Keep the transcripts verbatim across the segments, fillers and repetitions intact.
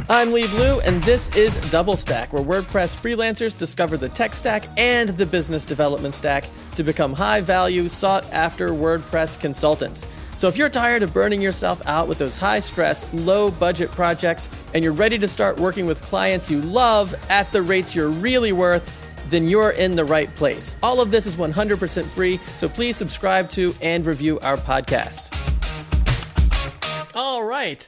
I'm Lee Blue, and this is Double Stack, where WordPress freelancers discover the tech stack and the business development stack to become high-value, sought-after WordPress consultants. So if you're tired of burning yourself out with those high-stress, low-budget projects, and you're ready to start working with clients you love at the rates you're really worth, then you're in the right place. All of this is one hundred percent free, so please subscribe to and review our podcast. All right.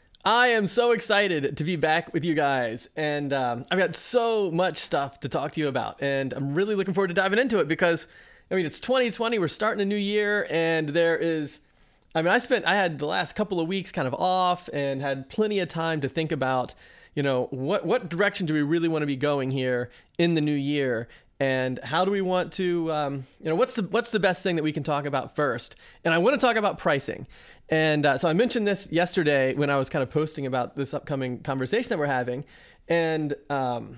I am so excited to be back with you guys, and um, I've got so much stuff to talk to you about, and I'm really looking forward to diving into it because, I mean, it's twenty twenty, we're starting a new year, and there is, I mean, I spent, I had the last couple of weeks kind of off and had plenty of time to think about, you know, what, what direction do we really want to be going here in the new year? And how do we want to, um, you know, what's the what's the best thing that we can talk about first? And I want to talk about pricing. And uh, so I mentioned this yesterday when I was kind of posting about this upcoming conversation that we're having. And um,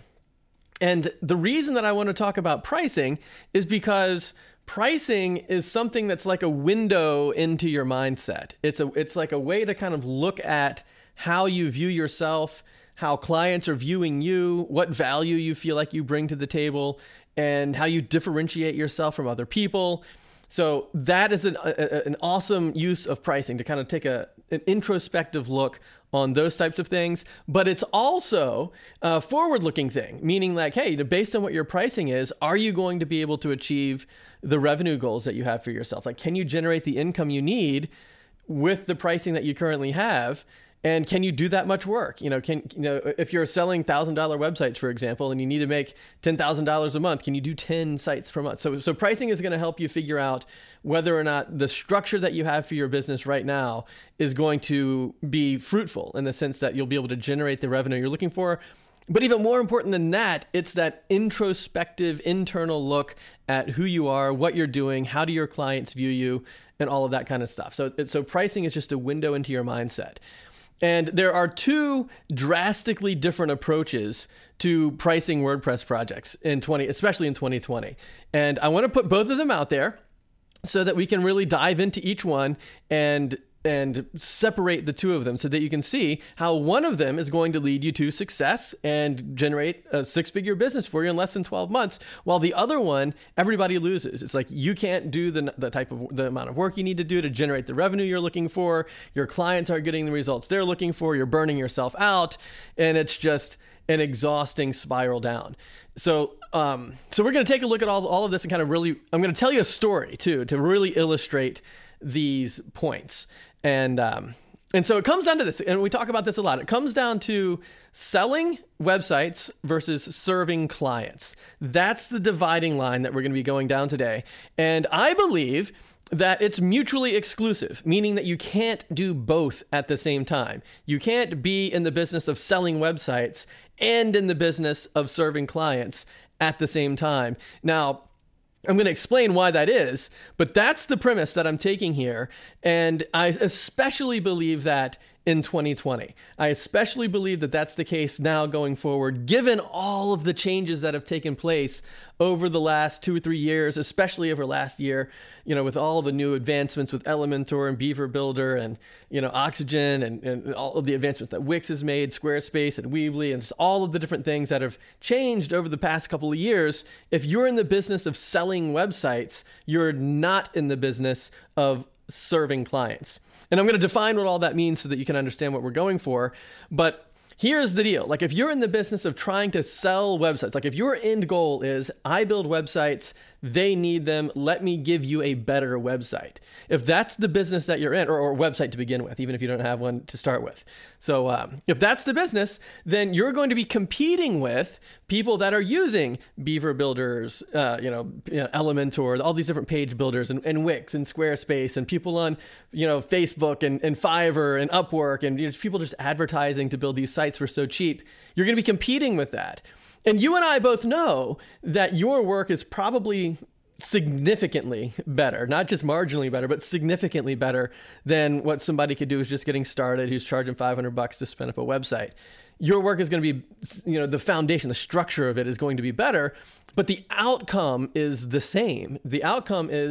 and the reason that I want to talk about pricing is because pricing is something that's like a window into your mindset. It's a it's like a way to kind of look at how you view yourself, how clients are viewing you, what value you feel like you bring to the table, and how you differentiate yourself from other people. So that is an, a, an awesome use of pricing to kind of take a, an introspective look on those types of things. But it's also a forward-looking thing, meaning like, hey, based on what your pricing is, are you going to be able to achieve the revenue goals that you have for yourself? Like, can you generate the income you need with the pricing that you currently have? And can you do that much work? You know, can you know if you're selling one thousand dollars websites, for example, and you need to make ten thousand dollars a month, can you do ten sites per month? So, so pricing is going to help you figure out whether or not the structure that you have for your business right now is going to be fruitful in the sense that you'll be able to generate the revenue you're looking for. But even more important than that, it's that introspective, internal look at who you are, what you're doing, how do your clients view you, and all of that kind of stuff. So, so pricing is just a window into your mindset. And there are two drastically different approaches to pricing WordPress projects in twenty, especially in twenty twenty. And I want to put both of them out there so that we can really dive into each one and and separate the two of them so that you can see how one of them is going to lead you to success and generate a six-figure business for you in less than twelve months, while the other one, everybody loses. It's like you can't do the the type of the amount of work you need to do to generate the revenue you're looking for. Your clients aren't getting the results they're looking for. You're burning yourself out, and it's just an exhausting spiral down. So, um, so we're going to take a look at all all of this and kind of really, I'm going to tell you a story too to really illustrate these points. And um, and so it comes down to this, and we talk about this a lot. It comes down to selling websites versus serving clients. That's the dividing line that we're going to be going down today. And I believe that it's mutually exclusive, meaning that you can't do both at the same time. You can't be in the business of selling websites and in the business of serving clients at the same time. Now, I'm going to explain why that is, but that's the premise that I'm taking here. And I especially believe that in twenty twenty. I especially believe that that's the case now going forward, given all of the changes that have taken place over the last two or three years, especially over last year, you know, with all the new advancements with Elementor and Beaver Builder and, you know, Oxygen and, and all of the advancements that Wix has made, Squarespace and Weebly, and just all of the different things that have changed over the past couple of years. If you're in the business of selling websites, you're not in the business of serving clients. And I'm going to define what all that means so that you can understand what we're going for. But here's the deal. Like if you're in the business of trying to sell websites, like if your end goal is I build websites, they need them, let me give you a better website. If that's the business that you're in, or, or website to begin with, even if you don't have one to start with. So um, if that's the business, then you're going to be competing with people that are using Beaver Builders, uh, you know, you know, Elementor, all these different page builders, and, and Wix and Squarespace, and people on, you know, Facebook and, and Fiverr and Upwork, and you know, people just advertising to build these sites for so cheap. You're going to be competing with that. And you and I both know that your work is probably significantly better, not just marginally better, but significantly better than what somebody could do who's just getting started, who's charging five hundred bucks to spin up a website. Your work is going to be, you know, the foundation, the structure of it is going to be better, but the outcome is the same. The outcome is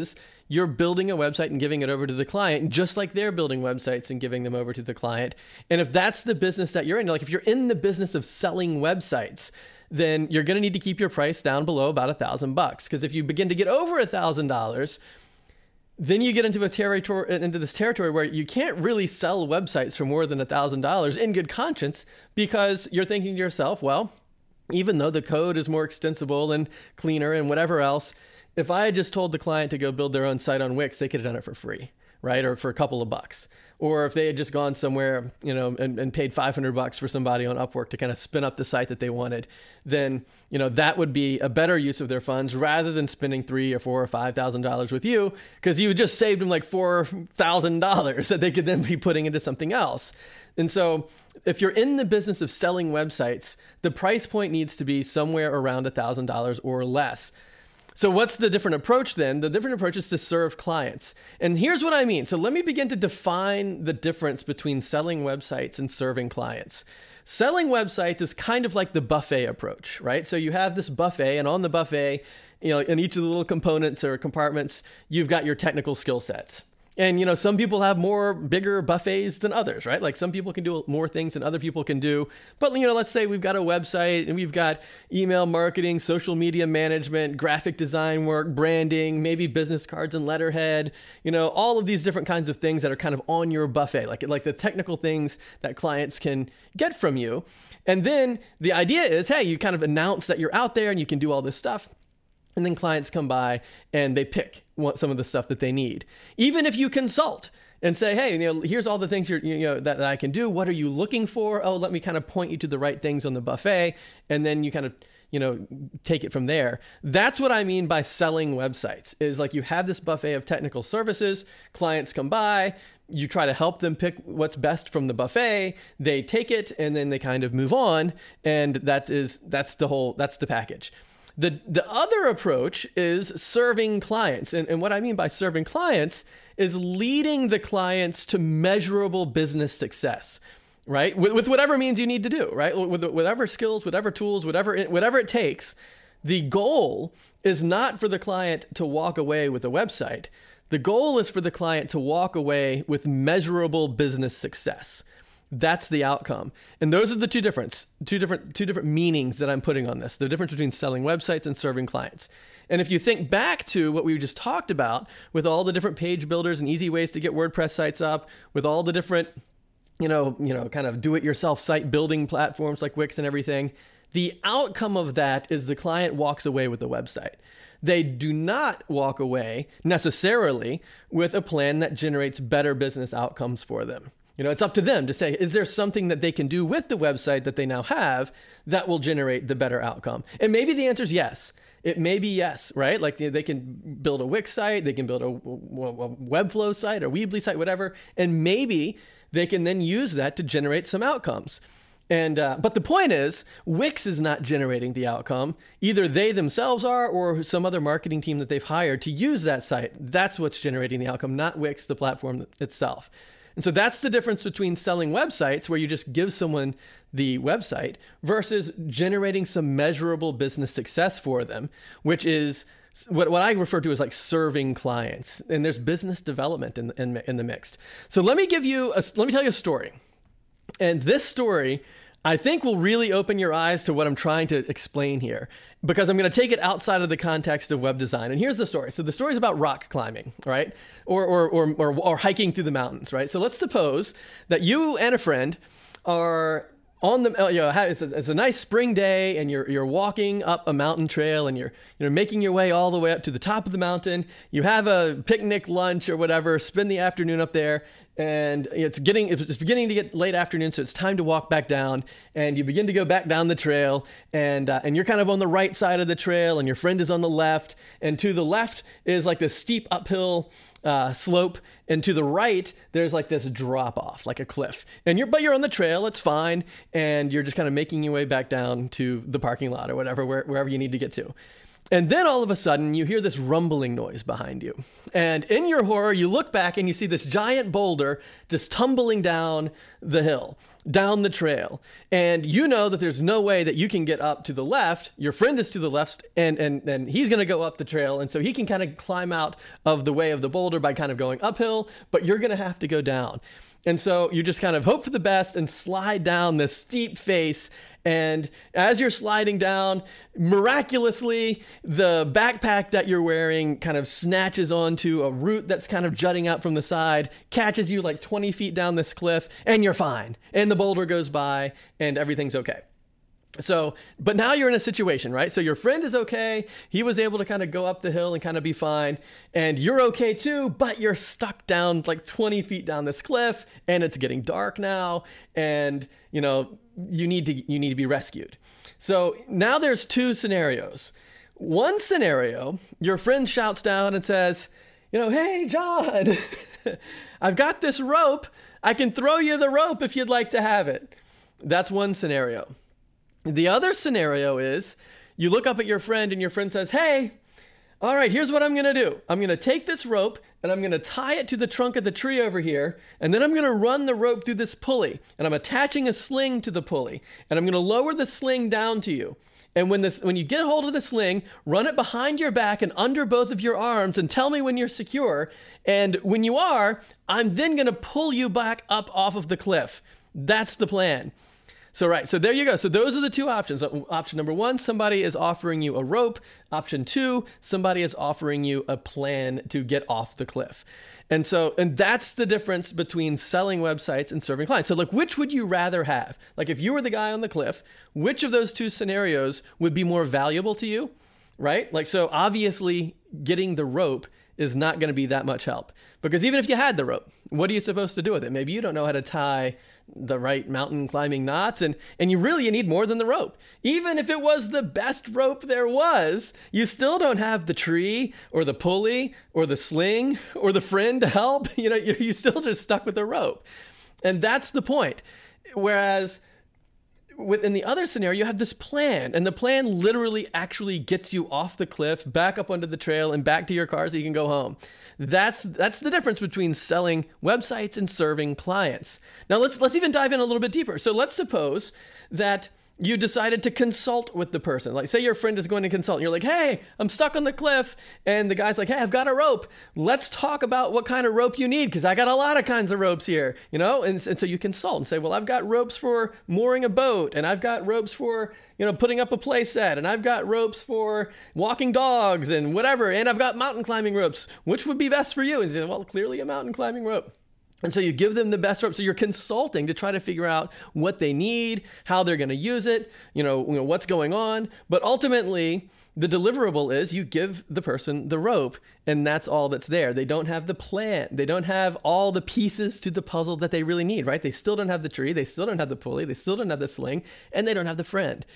you're building a website and giving it over to the client, just like they're building websites and giving them over to the client. And if that's the business that you're in, like if you're in the business of selling websites, then you're going to need to keep your price down below about a thousand bucks. Because if you begin to get over a thousand dollars, then you get into a territory, into this territory where you can't really sell websites for more than a thousand dollars in good conscience, because you're thinking to yourself, well, even though the code is more extensible and cleaner and whatever else, if I had just told the client to go build their own site on Wix, they could have done it for free, right? Or for a couple of bucks. Or if they had just gone somewhere, you know, and, and paid five hundred bucks for somebody on Upwork to kind of spin up the site that they wanted, then, you know, that would be a better use of their funds rather than spending three or four or five thousand dollars with you, because you just saved them like four thousand dollars that they could then be putting into something else. And so if you're in the business of selling websites, the price point needs to be somewhere around one thousand dollars or less. So what's the different approach then? The different approach is to serve clients. And here's what I mean. So let me begin to define the difference between selling websites and serving clients. Selling websites is kind of like the buffet approach, right? So you have this buffet, and on the buffet, you know, in each of the little components or compartments, you've got your technical skill sets. And, you know, some people have more bigger buffets than others, right? Like some people can do more things than other people can do. But, you know, let's say we've got a website and we've got email marketing, social media management, graphic design work, branding, maybe business cards and letterhead, you know, all of these different kinds of things that are kind of on your buffet, like, like the technical things that clients can get from you. And then the idea is, hey, you kind of announce that you're out there and you can do all this stuff. And then clients come by and they pick what, some of the stuff that they need. Even if you consult and say, hey, you know, here's all the things you're, you know, that, that I can do. What are you looking for? Oh, let me kind of point you to the right things on the buffet. And then you kind of, you know, take it from there. That's what I mean by selling websites, is like you have this buffet of technical services. Clients come by, you try to help them pick what's best from the buffet. They take it and then they kind of move on. And that is, that's the whole, that's the package. The the other approach is serving clients. And, and what I mean by serving clients is leading the clients to measurable business success, right? With, with whatever means you need to do, right? With whatever skills, whatever tools, whatever it, whatever it takes. The goal is not for the client to walk away with a website. The goal is for the client to walk away with measurable business success. That's the outcome. And those are the two difference, two different, two different meanings that I'm putting on this, the difference between selling websites and serving clients. And if you think back to what we just talked about with all the different page builders and easy ways to get WordPress sites up, with all the different, you know, you know, kind of do-it-yourself site building platforms like Wix and everything, the outcome of that is the client walks away with the website. They do not walk away necessarily with a plan that generates better business outcomes for them. You know, it's up to them to say, is there something that they can do with the website that they now have that will generate the better outcome? And maybe the answer is yes. It may be yes, right? Like, you know, they can build a Wix site, they can build a, a Webflow site, a Weebly site, whatever. And maybe they can then use that to generate some outcomes. And uh, but the point is, Wix is not generating the outcome. Either they themselves are, or some other marketing team that they've hired to use that site. That's what's generating the outcome, not Wix, the platform itself. And so that's the difference between selling websites, where you just give someone the website, versus generating some measurable business success for them, which is what, what I refer to as like serving clients. And there's business development in, in, in the mix. So let me give you, a, let me tell you a story. And this story, I think, will really open your eyes to what I'm trying to explain here, because I'm going to take it outside of the context of web design. And here's the story. So the story is about rock climbing, right? Or, or, or, or, or hiking through the mountains, right? So let's suppose that you and a friend are on the, you know, it's a, it's a nice spring day, and you're you're walking up a mountain trail, and you're you know making your way all the way up to the top of the mountain. You have a picnic lunch or whatever, spend the afternoon up there, and it's getting it's beginning to get late afternoon, so it's time to walk back down. And you begin to go back down the trail, and uh, and you're kind of on the right side of the trail, and your friend is on the left, and to the left is like this steep uphill uh, slope, and to the right there's like this drop off, like a cliff. And you're but you're on the trail, it's fine, and you're just kind of making your way back down to the parking lot or whatever, where, wherever you need to get to. And then all of a sudden you hear this rumbling noise behind you. And in your horror, you look back and you see this giant boulder just tumbling down the hill. down the trail, and you know that there's no way that you can get up to the left. Your friend is to the left, and and and he's going to go up the trail, and so he can kind of climb out of the way of the boulder by kind of going uphill, but you're going to have to go down. And so you just kind of hope for the best and slide down this steep face. And as you're sliding down, miraculously, the backpack that you're wearing kind of snatches onto a root that's kind of jutting out from the side, catches you like twenty feet down this cliff, and you're fine. And the boulder goes by and everything's okay. So, but now you're in a situation, right? So your friend is okay. He was able to kind of go up the hill and kind of be fine. And you're okay too, but you're stuck down like twenty feet down this cliff, and it's getting dark now. And, you know, you need to, you need to be rescued. So now there's two scenarios. One scenario, your friend shouts down and says, you know, hey, John, I've got this rope. I can throw you the rope if you'd like to have it. That's one scenario. The other scenario is you look up at your friend and your friend says, hey, all right, here's what I'm going to do. I'm going to take this rope and I'm going to tie it to the trunk of the tree over here. And then I'm going to run the rope through this pulley, and I'm attaching a sling to the pulley, and I'm going to lower the sling down to you. And when this, when you get a hold of the sling, run it behind your back and under both of your arms and tell me when you're secure. And when you are, I'm then going to pull you back up off of the cliff. That's the plan. So, right. So there you go. So those are the two options. Option number one, somebody is offering you a rope. Option two, somebody is offering you a plan to get off the cliff. And so, and that's the difference between selling websites and serving clients. So look, which would you rather have? Like if you were the guy on the cliff, which of those two scenarios would be more valuable to you? Right? Like, so obviously getting the rope is not going to be that much help, because even if you had the rope, what are you supposed to do with it? Maybe you don't know how to tie the right mountain climbing knots, and, and you really you need more than the rope. Even if it was the best rope there was, you still don't have the tree or the pulley or the sling or the friend to help. You know, you're, you're still just stuck with the rope. And that's the point. Whereas within the other scenario, you have this plan, and the plan literally actually gets you off the cliff, back up onto the trail, and back to your car so you can go home. That's that's the difference between selling websites and serving clients. Now let's let's even dive in a little bit deeper. So let's suppose that you decided to consult with the person. Like say your friend is going to consult, and you're like, hey, I'm stuck on the cliff. And the guy's like, hey, I've got a rope. Let's talk about what kind of rope you need, because I got a lot of kinds of ropes here, you know? And, and so you consult and say, well, I've got ropes for mooring a boat, and I've got ropes for, you know, putting up a play set, and I've got ropes for walking dogs and whatever, and I've got mountain climbing ropes. Which would be best for you? And he says, well, clearly a mountain climbing rope. And so you give them the best rope. So you're consulting to try to figure out what they need, how they're going to use it, you know, you know, what's going on. But ultimately, the deliverable is you give the person the rope, and that's all that's there. They don't have the plan. They don't have all the pieces to the puzzle that they really need, right? They still don't have the tree. They still don't have the pulley. They still don't have the sling, and they don't have the friend.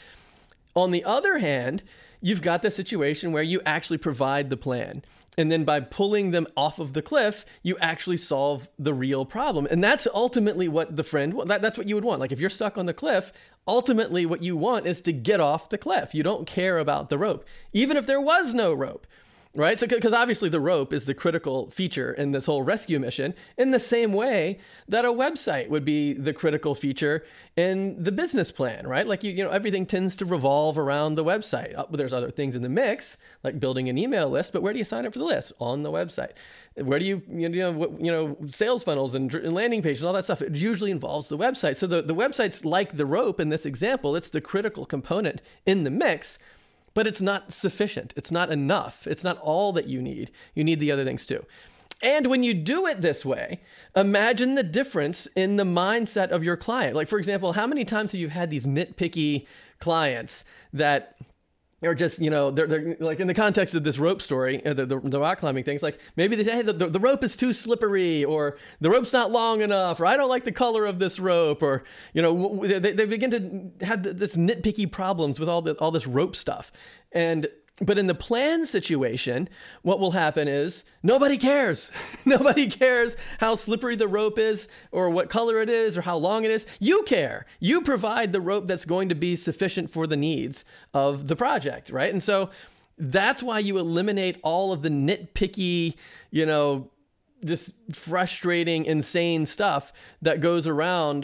On the other hand, you've got the situation where you actually provide the plan. And then by pulling them off of the cliff, you actually solve the real problem. And that's ultimately what the friend, that, that's what you would want. Like if you're stuck on the cliff, ultimately what you want is to get off the cliff. You don't care about the rope, even if there was no rope. Right? So, because obviously the rope is the critical feature in this whole rescue mission, in the same way that a website would be the critical feature in the business plan, right? Like, you, you know, everything tends to revolve around the website. Uh, there's other things in the mix, like building an email list, but where do you sign up for the list? On the website. Where do you, you know, what, you know, sales funnels and, and landing pages and all that stuff? It usually involves the website. So the, the website's like the rope in this example. It's the critical component in the mix. But it's not sufficient. It's not enough. It's not all that you need. You need the other things too. And when you do it this way, imagine the difference in the mindset of your client. Like, for example, how many times have you had these nitpicky clients that are just, you know, they're, they're like in the context of this rope story, the, the, the rock climbing things, like maybe they say, hey, the, the, the rope is too slippery, or the rope's not long enough, or I don't like the color of this rope, or, you know, they, they begin to have this nitpicky problems with all the, all this rope stuff. And but in the plan situation, what will happen is nobody cares. Nobody cares how slippery the rope is, or what color it is, or how long it is. You care. You provide the rope that's going to be sufficient for the needs of the project, right? And so that's why you eliminate all of the nitpicky, you know, just frustrating, insane stuff that goes around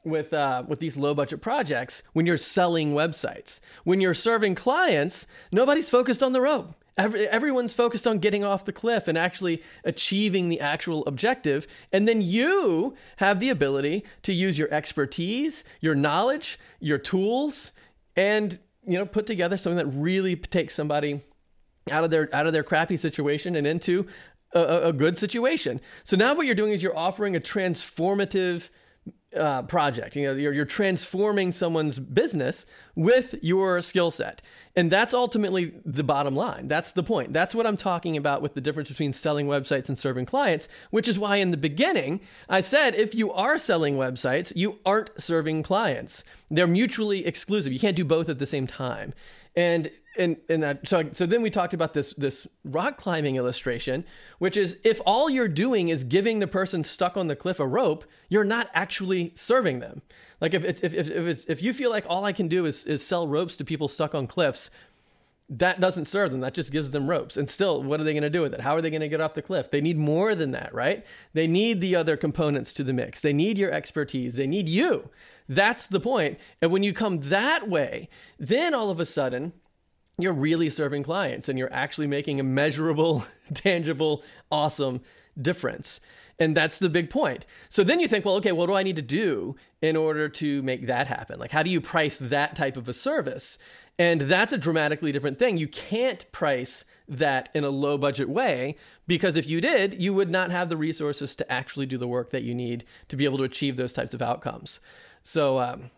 with uh, with these low budget projects when you're selling websites. When you're serving clients, nobody's focused on the rope. Every, everyone's focused on getting off the cliff and actually achieving the actual objective. And then you have the ability to use your expertise, your knowledge, your tools, and you know put together something that really takes somebody out of their out of their crappy situation and into a, a good situation. So now what you're doing is you're offering a transformative uh, project. You know, you're, you're transforming someone's business with your skill set. And that's ultimately the bottom line. That's the point. That's what I'm talking about with the difference between selling websites and serving clients, which is why in the beginning, I said, if you are selling websites, you aren't serving clients. They're mutually exclusive. You can't do both at the same time. And and and uh, so so then we talked about this this rock climbing illustration, which is if all you're doing is giving the person stuck on the cliff a rope, you're not actually serving them. Like if if if if, it's, if you feel like all I can do is is sell ropes to people stuck on cliffs, that doesn't serve them. That just gives them ropes. And still, what are they going to do with it? How are they going to get off the cliff? They need more than that, right? They need the other components to the mix. They need your expertise. They need you. That's the point. And when you come that way, then all of a sudden, you're really serving clients and you're actually making a measurable, tangible, awesome difference. And that's the big point. So then you think, well, okay, what do I need to do in order to make that happen? Like, how do you price that type of a service? And that's a dramatically different thing. You can't price that in a low budget way, because if you did, you would not have the resources to actually do the work that you need to be able to achieve those types of outcomes. So, um,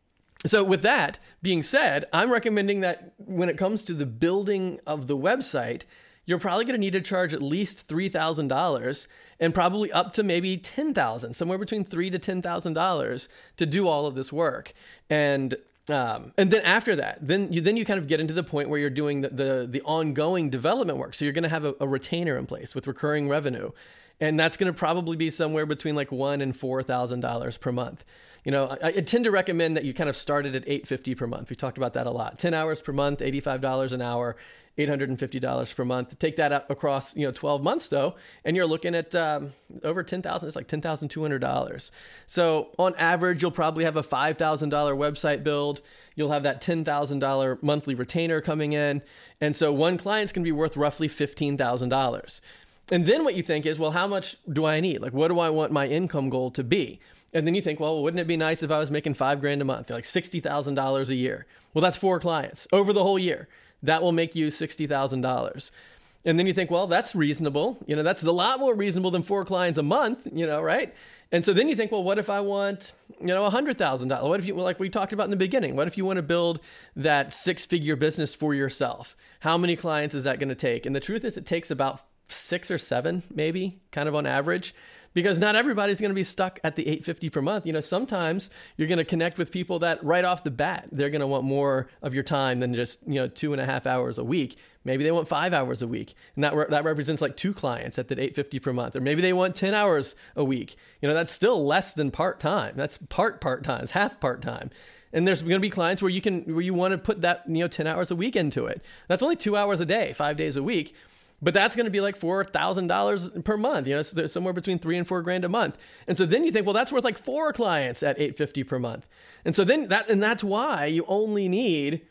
So with that being said, I'm recommending that when it comes to the building of the website, you're probably going to need to charge at least three thousand dollars and probably up to maybe ten thousand dollars, somewhere between three thousand to ten thousand dollars to do all of this work. And um, and then after that, then you then you kind of get into the point where you're doing the the, the ongoing development work. So you're going to have a, a retainer in place with recurring revenue. And that's going to probably be somewhere between like one and four thousand dollars per month. You know, I, I tend to recommend that you kind of start it at eight hundred fifty dollars per month. We talked about that a lot. ten hours per month, eighty-five dollars an hour, eight hundred fifty dollars per month. Take that up across, you know, twelve months though, and you're looking at um, over ten thousand dollars. It's like ten thousand two hundred dollars. So on average, you'll probably have a five thousand dollars website build. You'll have that ten thousand dollars monthly retainer coming in. And so one client's going to be worth roughly fifteen thousand dollars. And then what you think is, well, how much do I need? Like, what do I want my income goal to be? And then you think, well, wouldn't it be nice if I was making five grand a month, like sixty thousand dollars a year? Well, that's four clients over the whole year. That will make you sixty thousand dollars. And then you think, well, that's reasonable. You know, that's a lot more reasonable than four clients a month, you know, right? And so then you think, well, what if I want, you know, one hundred thousand dollars? What if you, well, like we talked about in the beginning, what if you want to build that six-figure business for yourself? How many clients is that going to take? And the truth is it takes about six or seven, maybe, kind of on average, because not everybody's going to be stuck at the eight hundred fifty dollars per month. You know, sometimes you're going to connect with people that right off the bat, they're going to want more of your time than just, you know, two and a half hours a week. Maybe they want five hours a week. And that, re- that represents like two clients at that eight hundred fifty dollars per month. Or maybe they want ten hours a week. You know, that's still less than part-time. That's part part-time, it's half part-time. And there's going to be clients where you can, where you want to put that, you know, ten hours a week into it. That's only two hours a day, five days a week. But that's going to be like four thousand dollars per month, you know, so there's somewhere between three and four grand a month. And so then you think, well, that's worth like four clients at eight hundred fifty per month. And so then that, and that's why you only need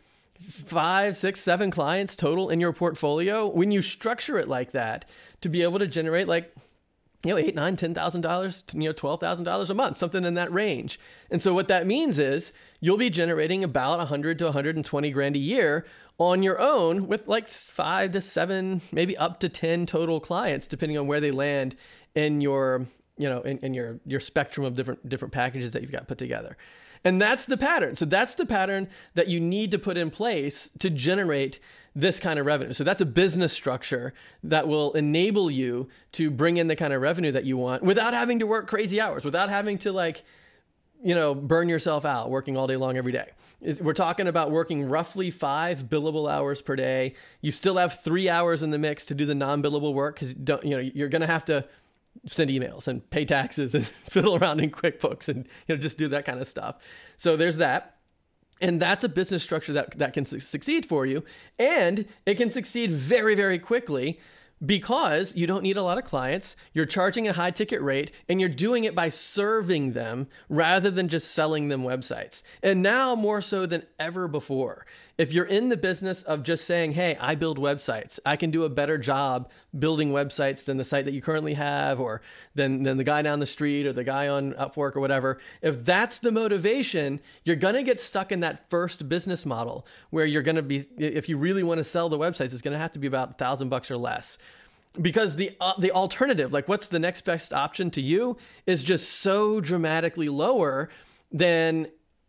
five, six, seven clients total in your portfolio when you structure it like that to be able to generate like, you know, eight, nine, ten thousand dollars, you know, twelve thousand dollars a month, something in that range. And so what that means is you'll be generating about one hundred to one hundred twenty grand a year on your own with like five to seven, maybe up to ten total clients, depending on where they land in your, you know, in, in your, your spectrum of different, different packages that you've got put together. And that's the pattern. So that's the pattern that you need to put in place to generate this kind of revenue. So that's a business structure that will enable you to bring in the kind of revenue that you want without having to work crazy hours, without having to like, you know, burn yourself out working all day long every day. We're talking about working roughly five billable hours per day. You still have three hours in the mix to do the non-billable work because don't, you know, you're going to have to send emails and pay taxes and fiddle around in QuickBooks and, you know, just do that kind of stuff. So there's that. And that's a business structure that, that can su- succeed for you. And it can succeed very, very quickly because you don't need a lot of clients, you're charging a high ticket rate, and you're doing it by serving them rather than just selling them websites. And now more so than ever before, if you're in the business of just saying, hey, I build websites, I can do a better job building websites than the site that you currently have, or than, than the guy down the street or the guy on Upwork or whatever, if that's the motivation, you're going to get stuck in that first business model where you're going to be, if you really want to sell the websites, it's going to have to be about a thousand bucks or less. Because the uh, the alternative, like what's the next best option to you, is just so dramatically lower than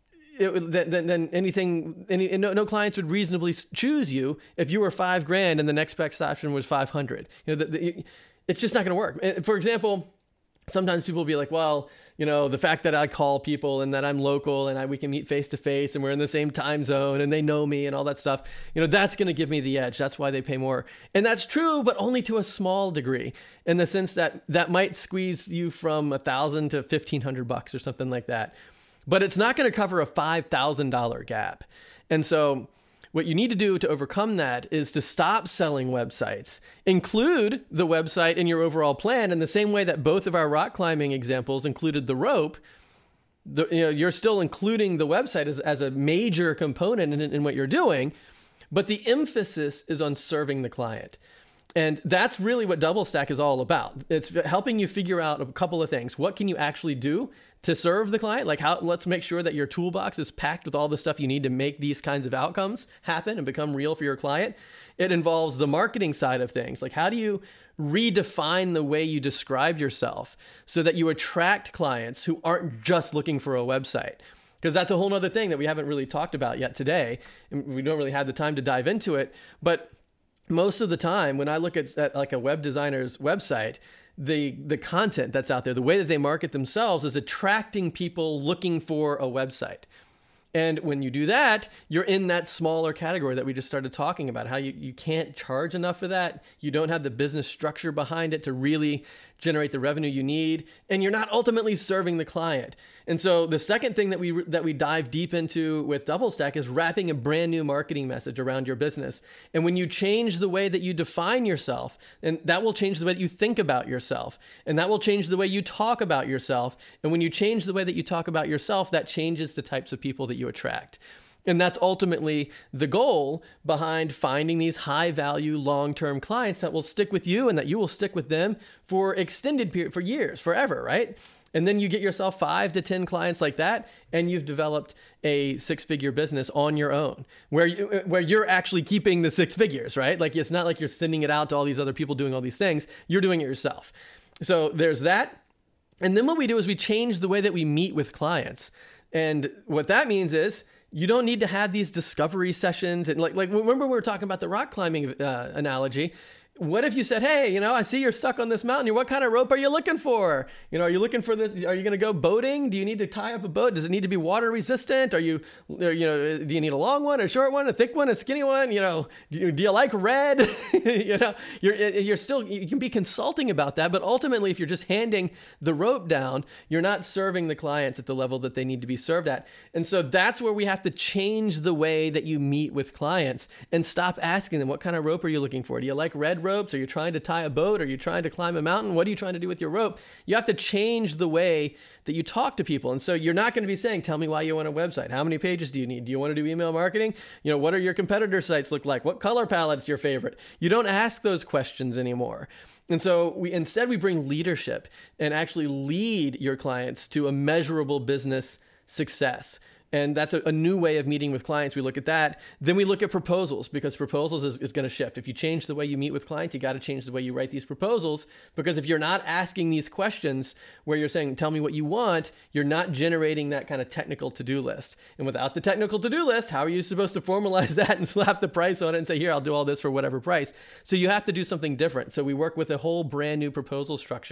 it, than, than anything. Any no, no clients would reasonably choose you if you were five grand and the next best option was five hundred. You know, the, the, it's just not going to work. For example, sometimes people will be like, well, you know, the fact that I call people and that I'm local and I, we can meet face to face and we're in the same time zone and they know me and all that stuff, you know, that's going to give me the edge. That's why they pay more. And that's true, but only to a small degree, in the sense that that might squeeze you from a thousand to fifteen hundred bucks or something like that. But it's not going to cover a five thousand dollars gap. And so what you need to do to overcome that is to stop selling websites. Include the website in your overall plan in the same way that both of our rock climbing examples included the rope. The, you know, you're still including the website as, as a major component in, in what you're doing, but the emphasis is on serving the client. And that's really what DoubleStack is all about. It's helping you figure out a couple of things. What can you actually do to serve the client? Like how, let's make sure that your toolbox is packed with all the stuff you need to make these kinds of outcomes happen and become real for your client. It involves the marketing side of things. Like how do you redefine the way you describe yourself so that you attract clients who aren't just looking for a website? Because that's a whole other thing that we haven't really talked about yet today. And we don't really have the time to dive into it. But most of the time when I look at, at like a web designer's website, the the content that's out there, the way that they market themselves is attracting people looking for a website. And when you do that, you're in that smaller category that we just started talking about, how you, you can't charge enough for that. You don't have the business structure behind it to really generate the revenue you need, and you're not ultimately serving the client. And so the second thing that we that we dive deep into with DoubleStack is wrapping a brand new marketing message around your business. And when you change the way that you define yourself, and that will change the way that you think about yourself, and that will change the way you talk about yourself. And when you change the way that you talk about yourself, that changes the types of people that you attract. And that's ultimately the goal behind finding these high value, long-term clients that will stick with you and that you will stick with them for extended period, for years, forever, right? And then you get yourself five to ten clients like that, and you've developed a six-figure business on your own, where you, where you're actually keeping the six figures, right? Like it's not like you're sending it out to all these other people doing all these things. You're doing it yourself. So there's that. And then what we do is we change the way that we meet with clients. And what that means is you don't need to have these discovery sessions. And like, like remember we were talking about the rock climbing uh, analogy. What if you said, hey, you know, I see you're stuck on this mountain. What kind of rope are you looking for? You know, are you looking for this? Are you going to go boating? Do you need to tie up a boat? Does it need to be water resistant? Are you, you know, do you need a long one, a short one, a thick one, a skinny one? You know, do you, do you like red? you know, you're, you're still, you can be consulting about that. But ultimately, if you're just handing the rope down, you're not serving the clients at the level that they need to be served at. And so that's where we have to change the way that you meet with clients and stop asking them, what kind of rope are you looking for? Do you like red rope? Ropes? Are you trying to tie a boat? Are you trying to climb a mountain? What are you trying to do with your rope? You have to change the way that you talk to people. And so you're not going to be saying, tell me why you want a website. How many pages do you need? Do you want to do email marketing? You know, what are your competitor sites look like? What color palette's your favorite? You don't ask those questions anymore. And so we instead we bring leadership and actually lead your clients to a measurable business success. And that's a, a new way of meeting with clients. We look at that. Then we look at proposals, because proposals is, is going to shift. If you change the way you meet with clients, you got to change the way you write these proposals, because if you're not asking these questions where you're saying, tell me what you want, you're not generating that kind of technical to-do list. And without the technical to-do list, how are you supposed to formalize that and slap the price on it and say, here, I'll do all this for whatever price? So you have to do something different. So we work with a whole brand new proposal structure.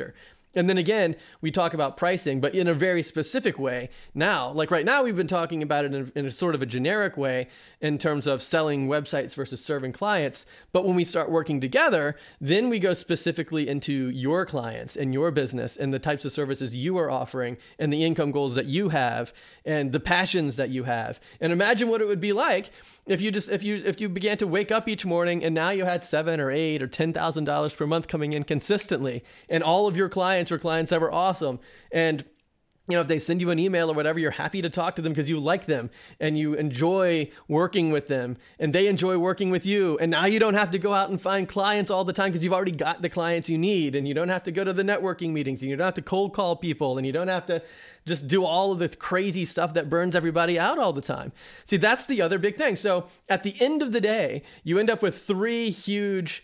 And then again, we talk about pricing, but in a very specific way. Now, like right now, we've been talking about it in a, in a sort of a generic way in terms of selling websites versus serving clients. But when we start working together, then we go specifically into your clients and your business and the types of services you are offering and the income goals that you have and the passions that you have. And imagine what it would be like if you just if you if you began to wake up each morning and now you had seven or eight or ten thousand dollars per month coming in consistently, and all of your clients were clients that were awesome. And you know, if they send you an email or whatever, you're happy to talk to them because you like them and you enjoy working with them and they enjoy working with you. And now you don't have to go out and find clients all the time because you've already got the clients you need, and you don't have to go to the networking meetings and you don't have to cold call people and you don't have to just do all of this crazy stuff that burns everybody out all the time. See, that's the other big thing. So at the end of the day, you end up with three huge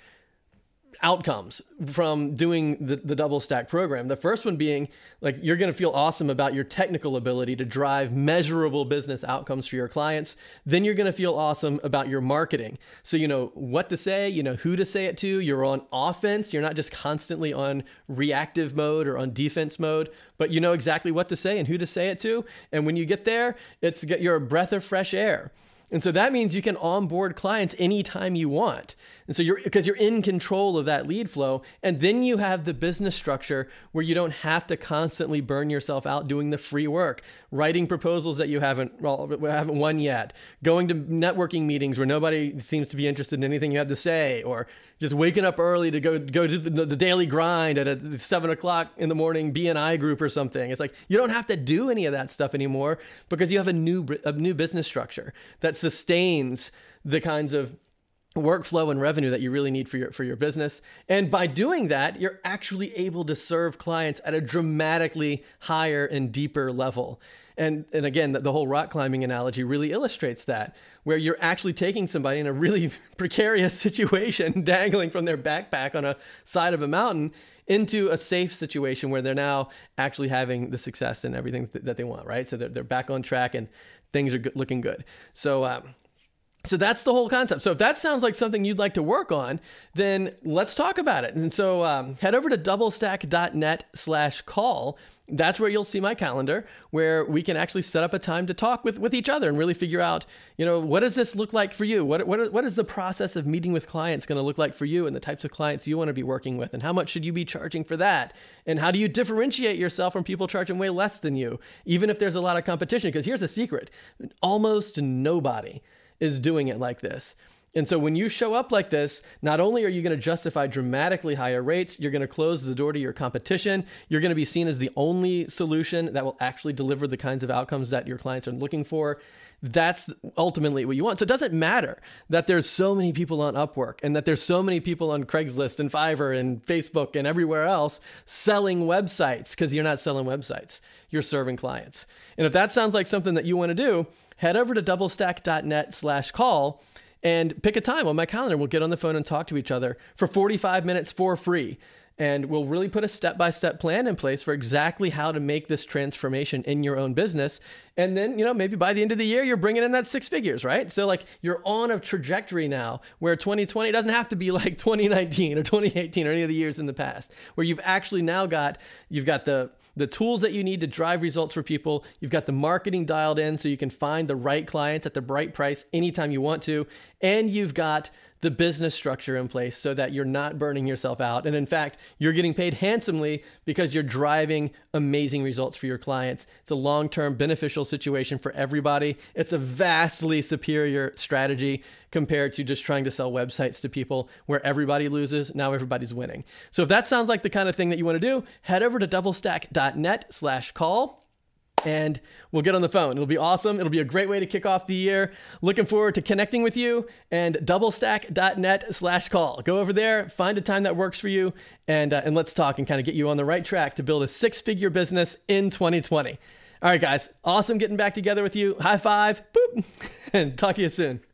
outcomes from doing the, the double stack program. The first one being like, you're going to feel awesome about your technical ability to drive measurable business outcomes for your clients. Then you're going to feel awesome about your marketing. So you know what to say, you know who to say it to. You're on offense. You're not just constantly on reactive mode or on defense mode, but you know exactly what to say and who to say it to. And when you get there, it's you're a breath of fresh air. And so that means you can onboard clients anytime you want. And so you're, because you're in control of that lead flow. And then you have the business structure where you don't have to constantly burn yourself out doing the free work, writing proposals that you haven't, well, haven't won yet, going to networking meetings where nobody seems to be interested in anything you have to say, or just waking up early to go, go to the, the daily grind at a seven o'clock in the morning B N I group or something. It's like, you don't have to do any of that stuff anymore because you have a new, a new business structure that sustains the kinds of workflow and revenue that you really need for your for your business. And by doing that, you're actually able to serve clients at a dramatically higher and deeper level. And and again, the, the whole rock climbing analogy really illustrates that, where you're actually taking somebody in a really precarious situation, dangling from their backpack on a side of a mountain, into a safe situation where they're now actually having the success and everything th- that they want, right? So they're, they're back on track and things are good, looking good. So, um, So that's the whole concept. So if that sounds like something you'd like to work on, then let's talk about it. And so um, head over to doublestack.net slash call. That's where you'll see my calendar, where we can actually set up a time to talk with, with each other and really figure out, you know, what does this look like for you? What, what, what is the process of meeting with clients going to look like for you, and the types of clients you want to be working with, and how much should you be charging for that? And how do you differentiate yourself from people charging way less than you, even if there's a lot of competition? Because here's a secret. Almost nobody is doing it like this. And so when you show up like this, not only are you going to justify dramatically higher rates, you're going to close the door to your competition. You're going to be seen as the only solution that will actually deliver the kinds of outcomes that your clients are looking for. That's ultimately what you want. So it doesn't matter that there's so many people on Upwork and that there's so many people on Craigslist and Fiverr and Facebook and everywhere else selling websites, because you're not selling websites. You're serving clients. And if that sounds like something that you want to do, head over to doublestack.net slash call and pick a time on my calendar. We'll get on the phone and talk to each other for forty-five minutes for free. And we'll really put a step-by-step plan in place for exactly how to make this transformation in your own business. And then, you know, maybe by the end of the year, you're bringing in that six figures, right? So like you're on a trajectory now where twenty twenty doesn't have to be like twenty nineteen or twenty eighteen or any of the years in the past, where you've actually now got, you've got the, the tools that you need to drive results for people. You've got the marketing dialed in so you can find the right clients at the right price anytime you want to. And you've got the business structure in place so that you're not burning yourself out. And in fact, you're getting paid handsomely because you're driving amazing results for your clients. It's a long-term beneficial situation for everybody. It's a vastly superior strategy compared to just trying to sell websites to people where everybody loses. Now everybody's winning. So if that sounds like the kind of thing that you want to do, head over to doublestack.net slash call. And we'll get on the phone. It'll be awesome. It'll be a great way to kick off the year. Looking forward to connecting with you. And doublestack.net slash call. Go over there, find a time that works for you, and uh, and let's talk and kind of get you on the right track to build a six-figure business in twenty twenty. All right, guys. Awesome getting back together with you. High five. Boop. And talk to you soon.